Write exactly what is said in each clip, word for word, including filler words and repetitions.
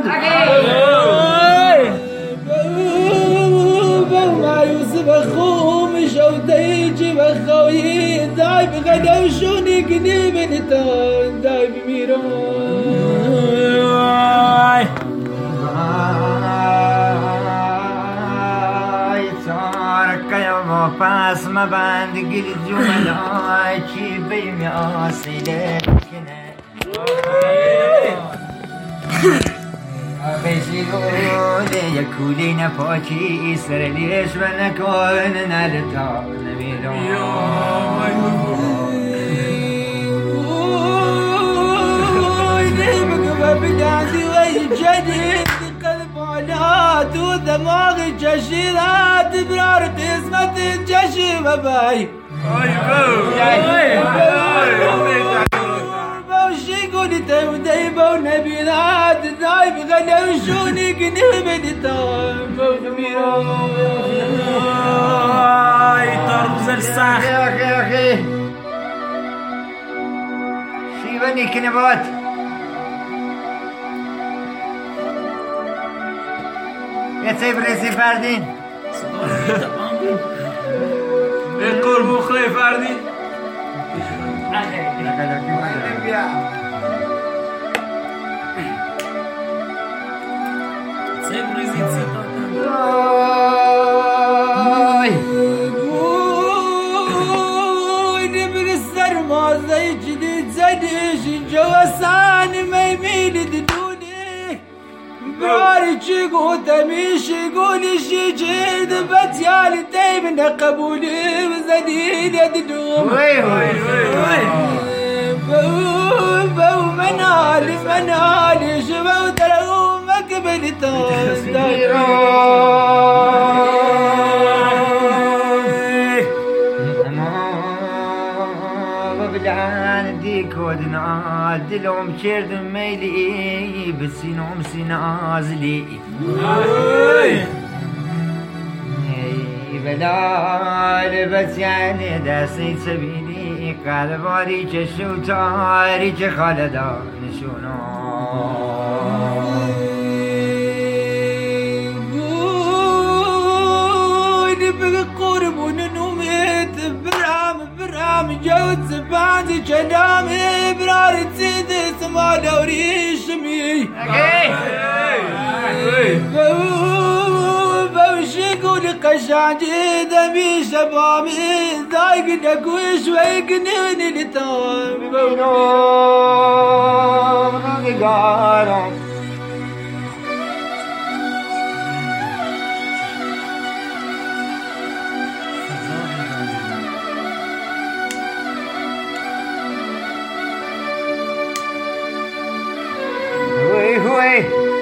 ما يوسف أخوه مشوا تيجي بخوي دايب غدا وشوني قنيب نتان دايب ميراي صارك يوم باس ما بند قل جملاي شي بيمي آسيلك بيشي قولي يكولي نفاكي سر ليش بنكون نلتا نميرون نهمك ببدعتي ويجدد قلب علات ودماغي جشيرات برار قسمة جشي بباي بوشي قولي توديبه ونبيلات دايب غدا وشوني قنيب نتام اي ترمز الساخ يا اخي يا اخي شي بني كنبات يا سيب ريسي فردين القور مخلي فردي سيب ريسي نبر السرما زي جديد زديش جوسان ما يميل ددوني باري تشيقو تميش يقولي شي جيد بتيالي تيب نقبولي وزديد يددوم وي وي وي بو بو منالي منالي شبو ترغو مقبل ودنا دلهم شرد ميلي بسينهم سنازلي بلال بس يعني داسي سبيلي قال باري جشو تاري خالدا نشونا جوت زبادي جدامي براري تزيد سما دوري شمي بوشي قولي قشاجي دمي شبامي دايق دكوش ويقنيني لتام بينهم نقارم هوي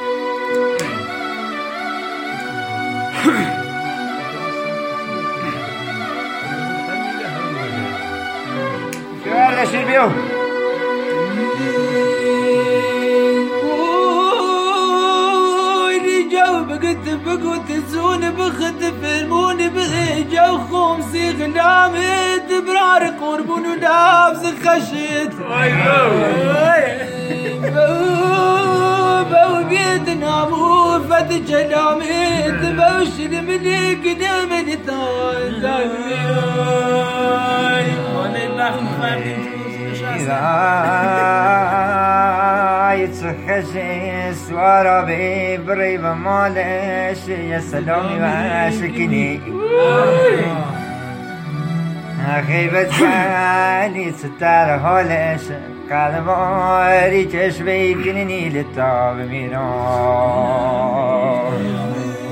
شو هذا شربيو بقت بقوت تزون بخت فرمون بغيجا وخمسي غلامي تبرار قربون ولابس خشت بو بيدنا مو فت جلامي تبوش الملك نمن تاي يتخشي سوارا ببري بمالش يا سلامي واشكني أخي بتسالي ستار هولش قال ماري تشبي كنني للطاب ميران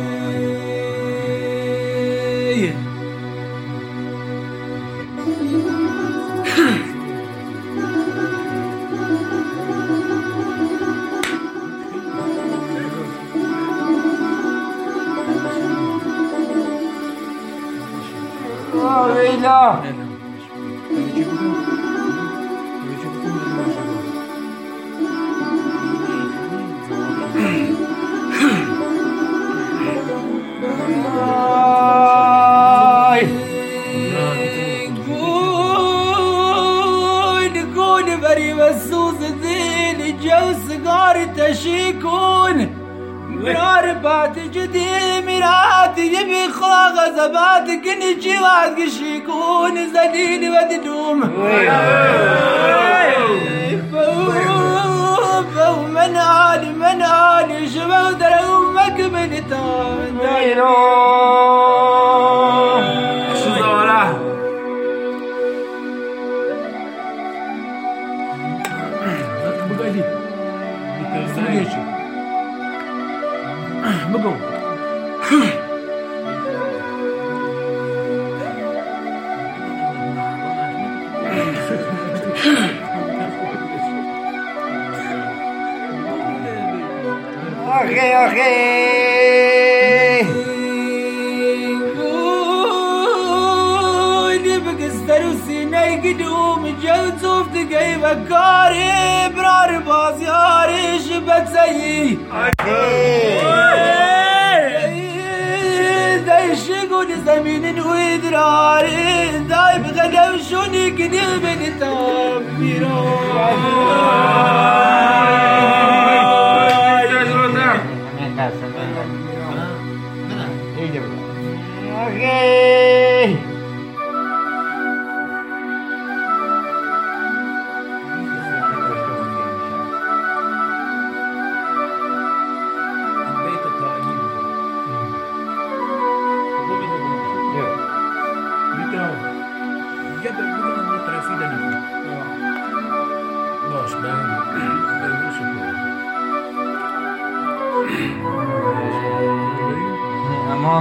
ويلا قول بري مسوس الذيل جو سقار تشيكون مرار بات جدي مراتي يبي خلاق زبات كني جواد قشيكون زدين وددوم فو من عالي من عالي شبه درهم مكبل تان دايرو شزارة بقالي بقالي بقول أخي أخي قولي بقستر وسيناي قدوم جو صوف دقاي بكاري برار بازياري شبت زيي داي شقول زمين ويدراري داي بغدا وشوني قديم التابيرو أخي بيت الطائرين جاب بدنا نطرح في دنا باش باين ما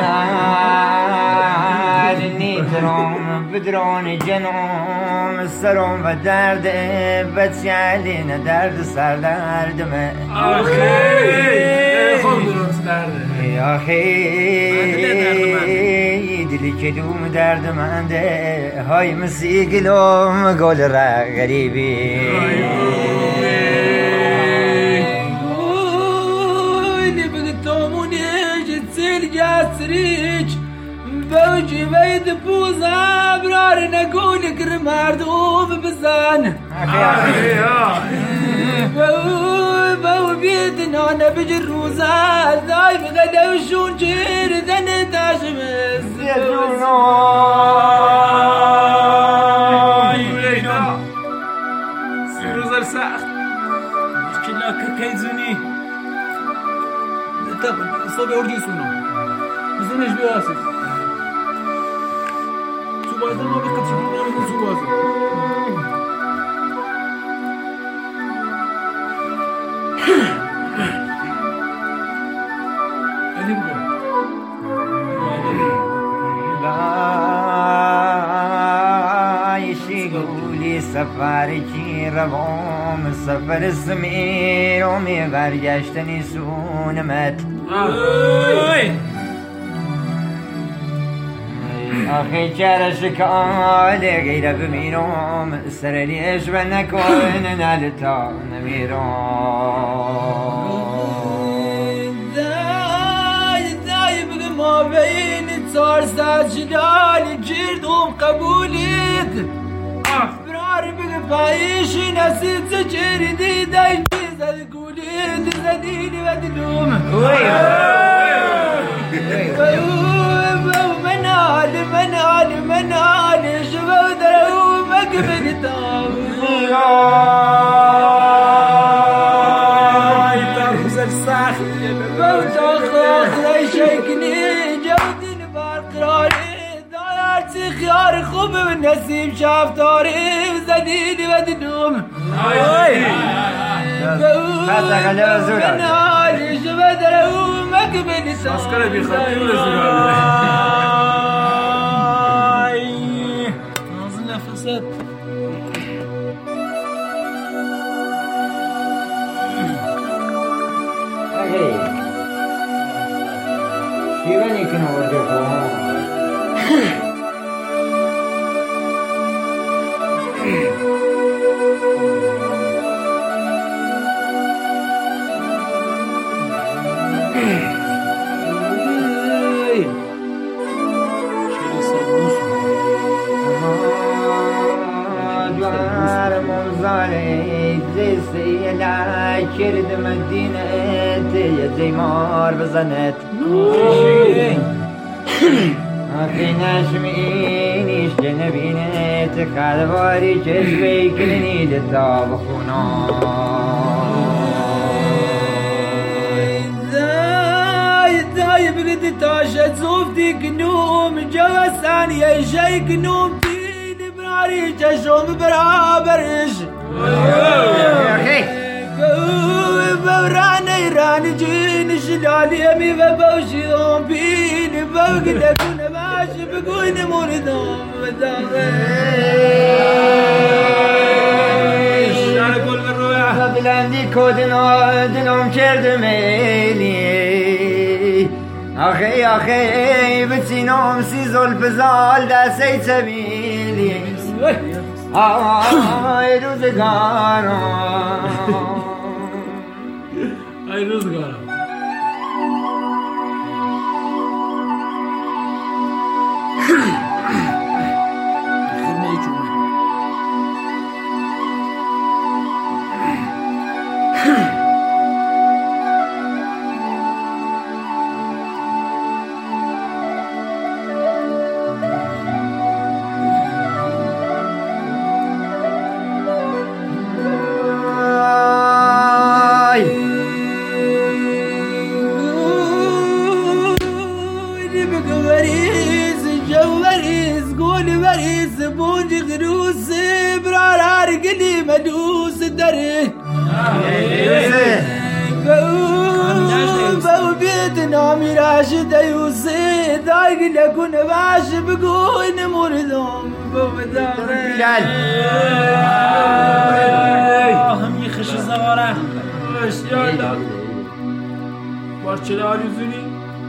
برجال نيترون بدرون جنوم السرون بدرد بتشالين درد سر درد ما أخي خذ درس درد يا أخي دلی کدوم درد منده های مسیگلوم گل را غریبی جاسريج بوجي بيد بوزا برار نقول كرماردوب بزان بو بو بيدنا نبجروزا دايم غدا وشون جير ذن تاشمس يزونو سيروزر ساخ كلا كيزوني طب صوب اوردي سونو زنش بياسس شو بعد ما بقت شو بنعمل شو باسس اللي بقول لا يشيقولي سفاري روم سفر السمير ومي برگشتنی سونمت آخی چرا شکاله غیر بمیرم سر لیش و نکن نلتا نمیرم دای دای بگم ما بین تار سر جلالی جردم قبولیت برار بگم پایشی نسید زجری دی دای چیزد گولید زدینی و دلوم منال منال منال شبه درو مقبل تام اي ترخص الساخي بوت اخلاق لي شيكني جودين بالقراري دارتي خيار خوب والنسيب شاف طاري زديني ودنوم منال شبه درو مقبل تام عسكري بيخطيوا للزرار فساد Hey, شیوانی کنه ورده کنه کرد مدینه دیمار بزند آخی نشمینیش که نبینه تقدواری جذبه کلنی لتا بخونا دای دای بگدی تاشت زوفتی کنوم جوا ثانیه شی کنوم تین براری چشم برابرش بوراني راني جيني شلالي امي ببوشي دوم بيني بوقت اكون ماشي بقول موردوم بداغيش انا اقول بالروية بلندي كودنا دلوم كرد ميلي اخي اخي بتسينوم سيزول بزال دا سيد سبيلي آي روزگارم ای روزگارم خرمه چونه بونجي غروس برار قلي مدوس دري بو بيتنا راشد يوسي دايق لكون باش بقول موردهم بو بداغي هم يخش الزوارة وش يلا بارچه آلوزونی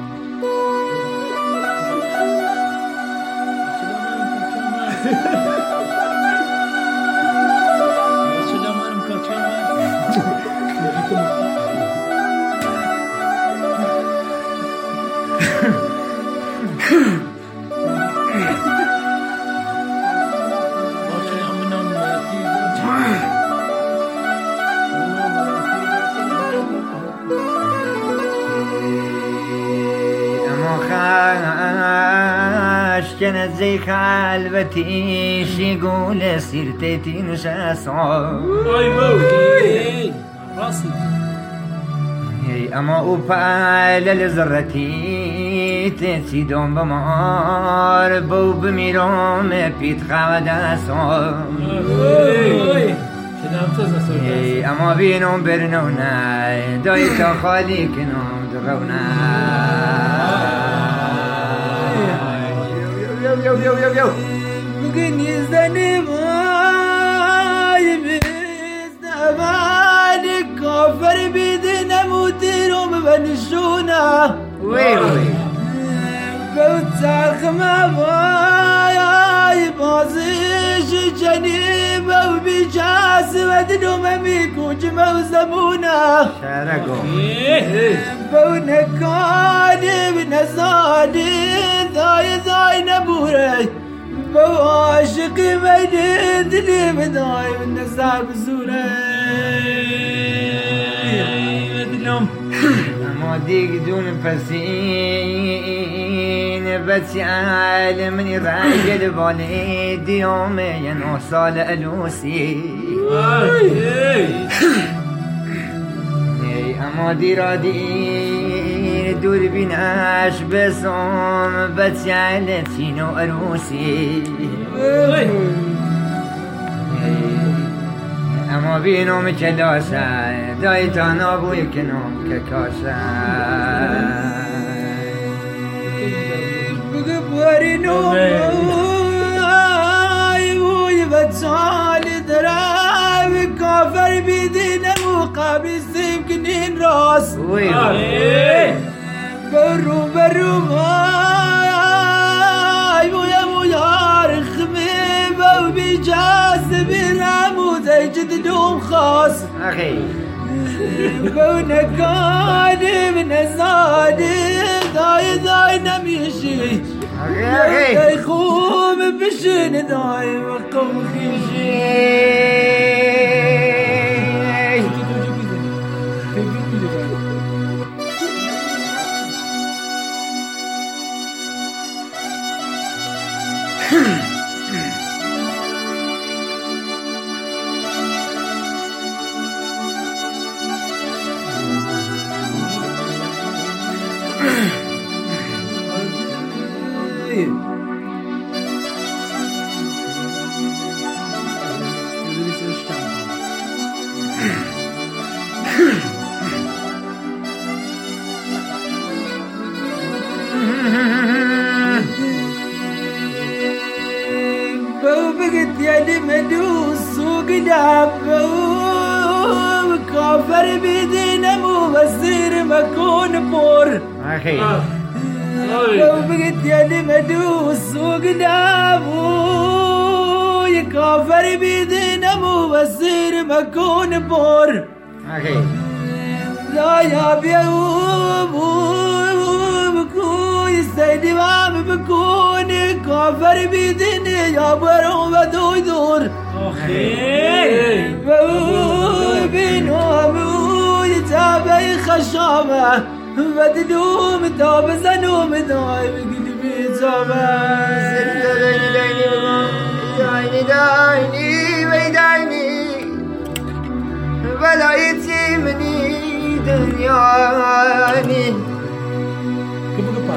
كانت زي خالبتي شي يقول سيرتي نشاسع اي موي راسي اما اوبال لزرتي تسي دوم بمار بو بميروم بيت خاداسو اما بينهم برنونا دويتا خالي كنوم درونا يو يو يو يو بقين يزدني ماي بيزدباني كفر بيدنا موتيرهم بنشونا وي وي بوتاخ ما باي بازيش جنيبة وبيجاس ودنهم ميكو جمو زبونا شارقو بونكاني بنزادي ذاي ذاي نبوري بواشقي ميدني بداي بالنزار بزوري بدلهم ما ديك دون فسين بس عالمني راجل بالي ديوم ينوصل ألوسي اما ديرادي دور بيناش بسوم بس عالتينو أروسي اما بينو مكلاسا دايتان ابو يكنوم ككاسا بقبوري نومي ويبتسالي دراب كافر بيدينا مقابل سيمكنين راس وي برو برو ماي ويا ويا رخمي وبيجاس برامو تجد دوم خاص اخي كونك قادم نزادي ضاي ضاي نمشي اخي يخوم بشن ضاي وقوم خيشي يلي مدوس وقدام كافر بدينا مبصر مكون بور أخي لو بقيت يلي مدوس وقدام كافر بدينا مبصر مكون بور أخي لا يا بيوم بكون سيدي ما بكون كافر بديني يا برو بدو يدور أخي بينهم يتابع خشامة بدلوم تاب زنوم دايم قلبي تابع دايني دايني دايني ويدايني ولا يتيمني دنياني كيف كيف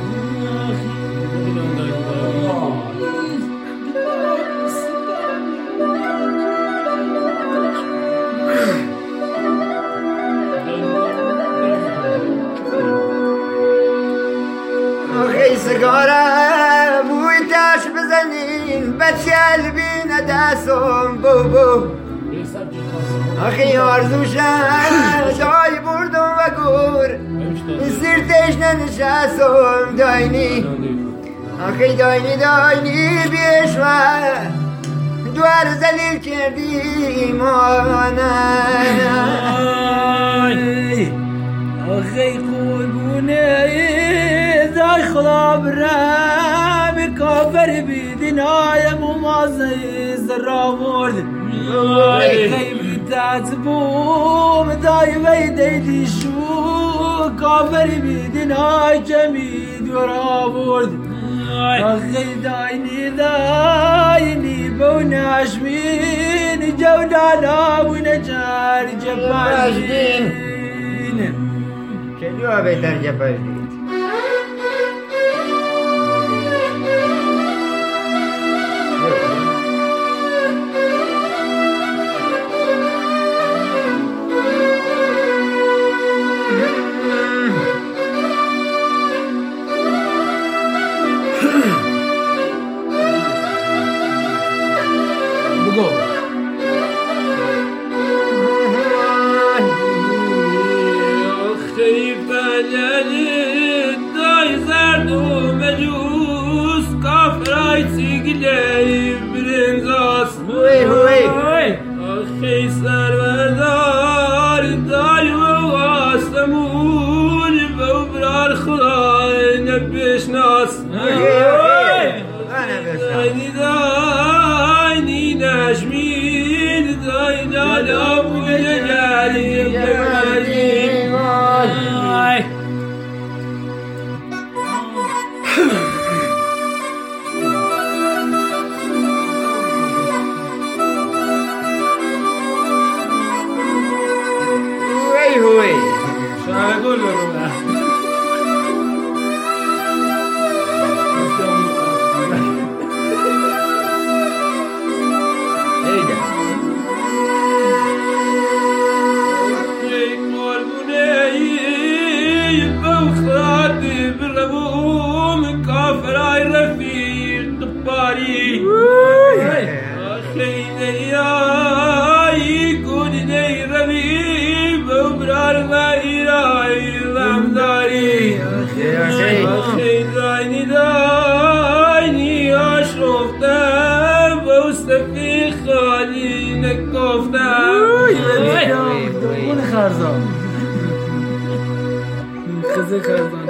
أخي سيجارة بوي تاش بزنين بتشال بينا داسهم بوبو أخي أرزوشان شاي بردم وقور سيرتشنا نشاسهم دايني أخي دايني دايني بيشوا دوار زليل كردي مانا أخي قلبوني ذاي خلاب رام كافر بدنايا ممازي زرامورد كيف تعتبوم داي ويدي شو كافر بدناي جميد ورامورد أخي دايني دايني بوناش مين جودانا ونجار جباشين شنو بيتر جباشين أخي سروردار داي واسمون بوبرار خلاي نبش ناس دايني دايني نجمين داينا لابو جلالي جمالي أقول له خرزان خزه خرزان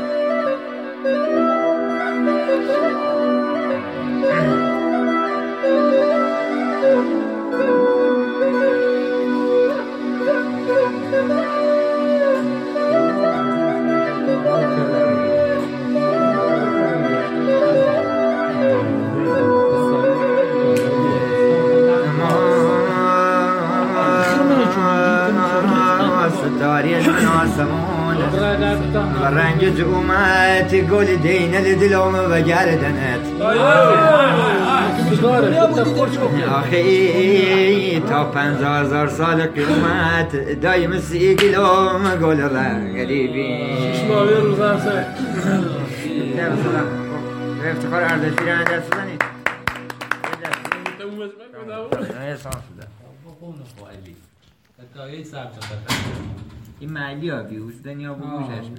رنگ اومد گل دین دلم و گردنت آخی تا پنجاه هزار سال قیمت دایم سیگلم گل رنگ غریبی ششماوی روزم سر به افتخار اردشیر اندست بزنید نه سانس ده بخونه خواهی تا یک ساعت این ملی ها بیوز دنیا بگوشش